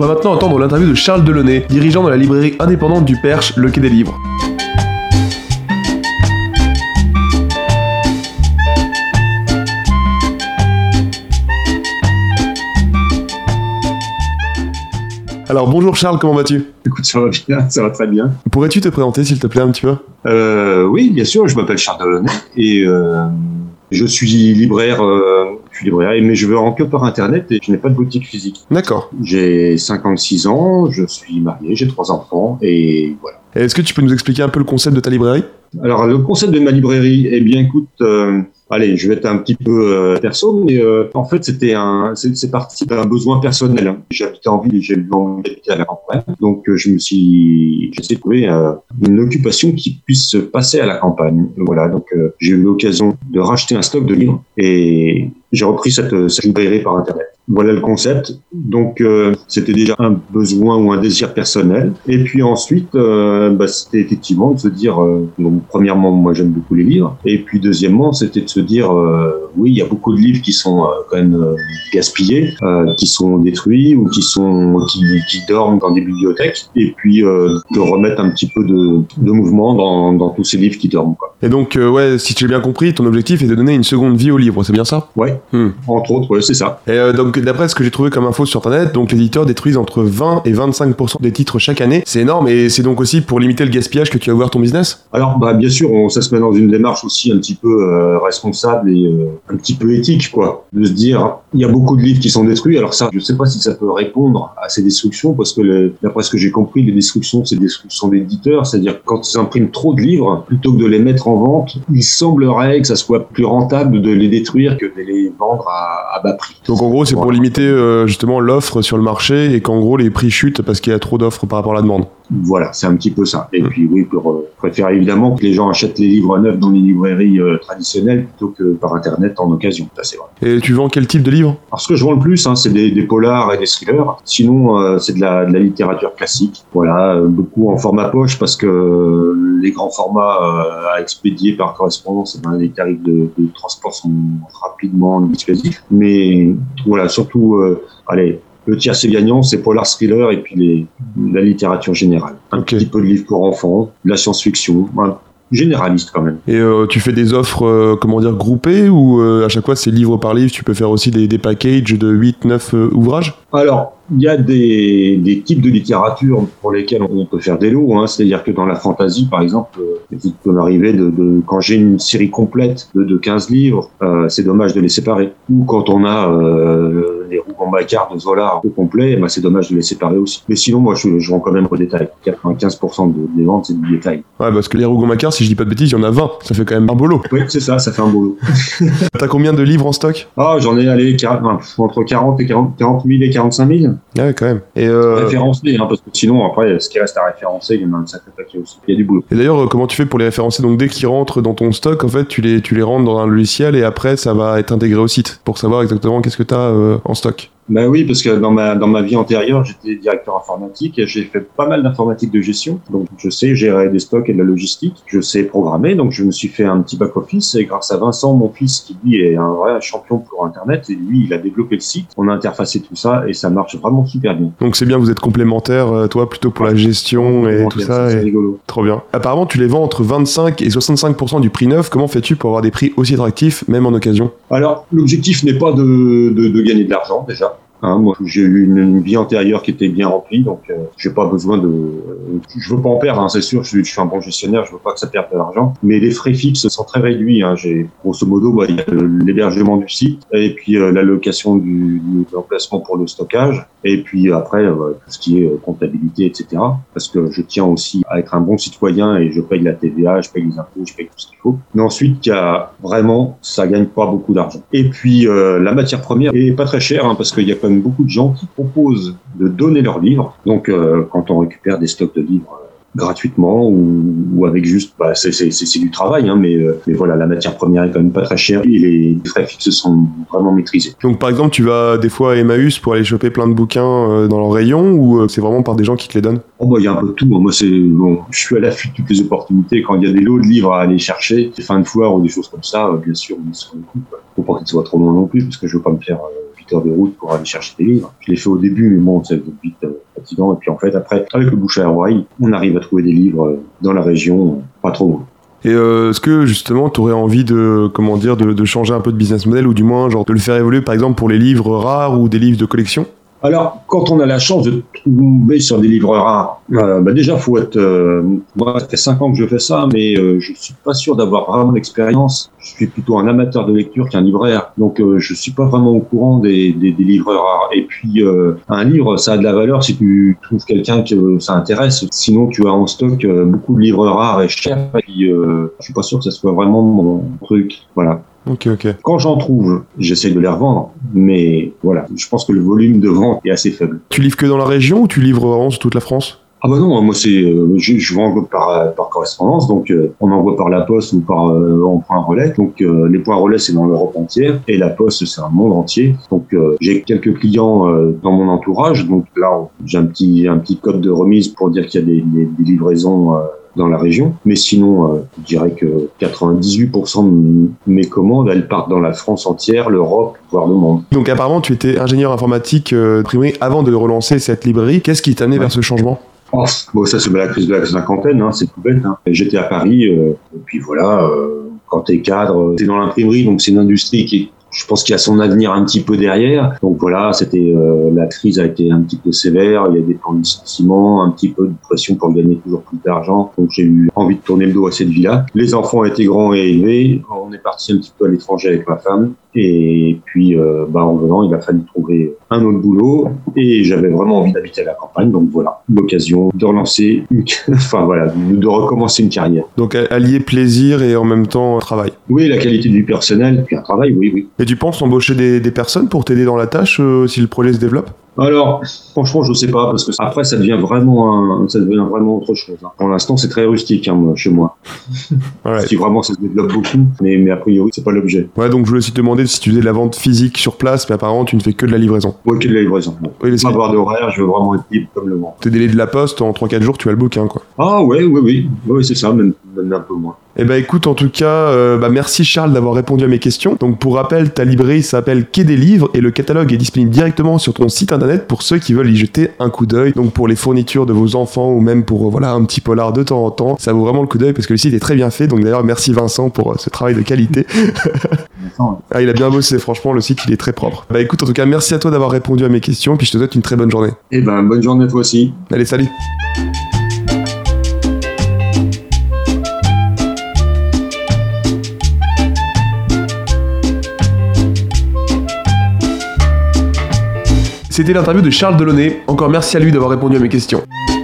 va maintenant entendre l'interview de Charles Delaunay, dirigeant de la librairie indépendante du Perche, le Quai des Livres. Alors bonjour Charles, comment vas-tu ? Écoute, ça va bien, ça va très bien. Pourrais-tu te présenter s'il te plaît un petit peu ? Oui, bien sûr, je m'appelle Charles Delaunay et je suis libraire, mais je vends que par internet et je n'ai pas de boutique physique. D'accord. J'ai 56 ans, je suis marié, j'ai 3 enfants et voilà. Et est-ce que tu peux nous expliquer un peu le concept de ta librairie ? Alors le concept de ma librairie, eh bien écoute, allez, je vais être un petit peu perso, mais en fait c'est parti d'un besoin personnel. Hein. J'habitais en ville et j'ai envie d'habiter à la campagne, donc j'ai essayé de trouver une occupation qui puisse se passer à la campagne. Voilà, donc j'ai eu l'occasion de racheter un stock de livres et j'ai repris cette librairie par internet. Voilà le concept. Donc c'était déjà un besoin ou un désir personnel. Et puis ensuite, c'était effectivement de se dire, donc, premièrement, moi j'aime beaucoup les livres. Et puis deuxièmement, c'était de se dire, oui, il y a beaucoup de livres qui sont quand même gaspillés, qui sont détruits ou qui dorment dans des bibliothèques. Et puis de remettre un petit peu de mouvement dans tous ces livres qui dorment, quoi. Et donc, si j'ai bien compris, ton objectif est de donner une seconde vie aux livres, c'est bien ça ? Ouais, entre autres, ouais, c'est ça. Et donc, d'après ce que j'ai trouvé comme info sur internet, donc les éditeurs détruisent entre 20 et 25% des titres chaque année. C'est énorme et c'est donc aussi pour limiter le gaspillage que tu as ouvert ton business ? Alors, bien sûr, ça se met dans une démarche aussi un petit peu responsable et un petit peu éthique, quoi. De se dire, il y a beaucoup de livres qui sont détruits. Alors ça, je sais pas si ça peut répondre à ces destructions parce que d'après ce que j'ai compris, les destructions, c'est des destructions d'éditeurs. C'est-à-dire quand ils impriment trop de livres, plutôt que de les mettre en vente, il semblerait que ça soit plus rentable de les détruire que de les vendre à bas prix. Donc en gros, c'est pour limiter justement l'offre sur le marché et qu'en gros les prix chutent parce qu'il y a trop d'offres par rapport à la demande. Voilà, c'est un petit peu ça. Et puis oui, pour préférer évidemment que les gens achètent les livres neufs dans les librairies traditionnelles plutôt que par internet en occasion. Ça c'est vrai. Et tu vends quel type de livres ? Alors ce que je vends le plus, c'est des polars et des thrillers. Sinon, c'est de la littérature classique. Voilà, beaucoup en format poche parce que les grands formats à expédier par correspondance, les tarifs de transport sont rapidement dissuasifs. Mais voilà, surtout, le tiers c'est gagnant, c'est polar, thriller et puis la littérature générale. Un petit peu de livres pour enfants, de la science-fiction, généraliste quand même. Et tu fais des offres, groupées ou à chaque fois c'est livre par livre, tu peux faire aussi des packages de 8-9 ouvrages ? Alors, il y a des types de littérature pour lesquels on peut faire des lots, hein. C'est-à-dire que dans la fantasy, par exemple, il peut m'arriver quand j'ai une série complète de 15 livres, c'est dommage de les séparer. Ou quand on a les Rougon-Macquart de Zola au complet, c'est dommage de les séparer aussi. Mais sinon, moi, je vends quand même au détail. 95% des ventes, c'est du détail. Ouais, parce que les Rougon-Macquart, si je dis pas de bêtises, il y en a 20. Ça fait quand même un beau lot. Oui, c'est ça fait un beau lot. T'as combien de livres en stock ? J'en ai entre 40 000 et 45 000. Ouais, quand même. Et référencés, parce que sinon, après, ce qui reste à référencer, il y en a un sacré paquet aussi. Il y a du boulot. Et d'ailleurs, comment tu fais pour les référencer ? Donc, dès qu'ils rentrent dans ton stock, en fait, tu les rentres dans un logiciel et après, ça va être intégré au site pour savoir exactement qu'est-ce que t'as en stock. Oui, parce que dans ma vie antérieure, j'étais directeur informatique et j'ai fait pas mal d'informatique de gestion. Donc, je sais gérer des stocks et de la logistique. Je sais programmer. Donc, je me suis fait un petit back-office et grâce à Vincent, mon fils, qui lui est un vrai champion pour Internet, et lui, il a développé le site. On a interfacé tout ça et ça marche vraiment super bien. Donc, c'est bien, vous êtes complémentaires, toi, plutôt pour la gestion et tout ça. C'est rigolo. Trop bien. Apparemment, tu les vends entre 25 et 65% du prix neuf. Comment fais-tu pour avoir des prix aussi attractifs, même en occasion ? Alors, l'objectif n'est pas de gagner de l'argent, déjà. Moi, j'ai eu une vie antérieure qui était bien remplie, donc j'ai pas besoin je veux pas en perdre, c'est sûr. Je suis un bon gestionnaire, je veux pas que ça perde de l'argent. Mais les frais fixes sont très réduits. J'ai grosso modo, il y a l'hébergement du site et puis l'allocation de l'emplacement pour le stockage, et puis après tout ce qui est comptabilité, etc. Parce que je tiens aussi à être un bon citoyen et je paye la TVA, je paye les impôts, je paye tout ce qu'il faut. Mais ensuite, il y a vraiment, ça gagne pas beaucoup d'argent. Et puis la matière première est pas très chère, parce qu'il y a quand même beaucoup de gens qui proposent de donner leurs livres. Donc, quand on récupère des stocks de livres gratuitement ou avec juste, c'est du travail, mais voilà, la matière première est quand même pas très chère et les frais fixes sont vraiment maîtrisés. Donc, par exemple, tu vas des fois à Emmaüs pour aller choper plein de bouquins dans leur rayon ou c'est vraiment par des gens qui te les donnent ? Il y a un peu de tout. Moi, je suis à l'affût de toutes les opportunités. Quand il y a des lots de livres à aller chercher, des fins de foire ou des choses comme ça, bien sûr, on est sur le coup. Faut pas qu'ils soient trop loin non plus, parce que je veux pas me faire 28 heures de route pour aller chercher des livres. Je l'ai fait au début, mais bon, c'est vite fatigant. Et puis en fait, après, avec le bouche à oreille, on arrive à trouver des livres dans la région, pas trop loin. Et est-ce que justement tu aurais envie de changer un peu de business model, ou du moins genre de le faire évoluer par exemple pour les livres rares ou des livres de collection? Alors, quand on a la chance de tomber sur des livres rares, déjà, faut être... moi, ça fait 5 ans que je fais ça, mais je suis pas sûr d'avoir vraiment l'expérience. Je suis plutôt un amateur de lecture qu'un libraire. Donc, je suis pas vraiment au courant des livres rares. Et puis, un livre, ça a de la valeur si tu trouves quelqu'un que ça intéresse. Sinon, tu as en stock beaucoup de livres rares et chers. Et puis, je suis pas sûr que ça soit vraiment mon truc. Voilà. Ok. Quand j'en trouve, j'essaie de les revendre, mais voilà, je pense que le volume de vente est assez faible. Tu livres que dans la région ou tu livres vraiment sur toute la France? Ah bah non, moi je vends par correspondance, donc on envoie par la poste ou par en point relais. Donc les points relais c'est dans l'Europe entière et la poste c'est un monde entier. Donc j'ai quelques clients dans mon entourage, donc là j'ai un petit code de remise pour dire qu'il y a des livraisons dans la région, mais sinon je dirais que 98% de mes commandes elles partent dans la France entière, l'Europe, voire le monde. Donc apparemment tu étais ingénieur informatique d'imprimerie avant de relancer cette librairie. Qu'est-ce qui t'a amené vers ce changement? Bon, ça c'est la crise de la cinquantaine, c'est tout bête. J'étais à Paris, et puis voilà, quand t'es cadre, t'es dans l'imprimerie, donc c'est une industrie qui est, je pense qu'il y a son avenir un petit peu derrière. Donc voilà, la crise a été un petit peu sévère, il y a des plans de licenciement, un petit peu de pression pour gagner toujours plus d'argent. Donc j'ai eu envie de tourner le dos à cette vie-là. Les enfants étaient grands et élevés, on est parti un petit peu à l'étranger avec ma femme. Et puis, en venant, il a fallu trouver un autre boulot et j'avais vraiment envie d'habiter à la campagne. Donc voilà, l'occasion de relancer, de recommencer une carrière. Donc allier plaisir et en même temps travail. Oui, la qualité du personnel, puis un travail, oui. Et tu penses embaucher des personnes pour t'aider dans la tâche si le projet se développe? Alors, franchement, je sais pas, parce que après, ça devient vraiment autre chose. Pour l'instant, c'est très rustique, chez moi. Ouais. Si vraiment ça se développe beaucoup, mais a priori, c'est pas l'objet. Ouais, donc je voulais aussi te demander si tu faisais de la vente phisique sur place, mais apparemment, tu ne fais que de la livraison. Ouais, que de la livraison. Bon. Oui, Pas avoir d'horaire, je veux vraiment être libre comme le vent. Tes délais de la poste, en 3-4 jours, tu as le bouquin, quoi. Ah oui, c'est ça, même un peu moins. Eh ben écoute, en tout cas, merci Charles d'avoir répondu à mes questions. Donc pour rappel, ta librairie s'appelle Quai des Livres et le catalogue est disponible directement sur ton site internet pour ceux qui veulent y jeter un coup d'œil. Donc pour les fournitures de vos enfants ou même pour un petit polar de temps en temps, ça vaut vraiment le coup d'œil parce que le site est très bien fait. Donc d'ailleurs merci Vincent pour ce travail de qualité. Ah, il a bien bossé, franchement le site il est très propre. Bah écoute, en tout cas merci à toi d'avoir répondu à mes questions puis je te souhaite une très bonne journée. Eh ben bonne journée à toi aussi. Allez, salut. C'était l'interview de Charles Delaunay. Encore merci à lui d'avoir répondu à mes questions.